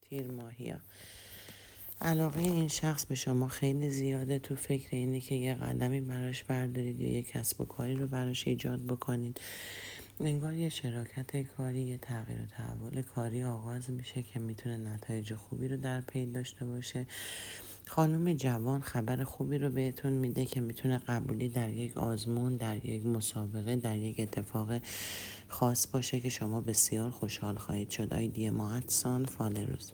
تیر ماهیا. علاقه این شخص به شما خیلی زیاده، تو فکر اینه که یه قدمی براش بردارید یا یه کسب و کاری رو براش ایجاد بکنید. انگار یه شراکت کاری، یه تغییر و تحول کاری آغاز میشه که میتونه نتایج خوبی رو در پی داشته باشه. خانم جوان خبر خوبی رو بهتون میده که میتونه قبولی در یک آزمون، در یک مسابقه، در یک اتفاق خاص باشه که شما بسیار خوشحال خواهید شد. آیدی ماهتسان فالروز.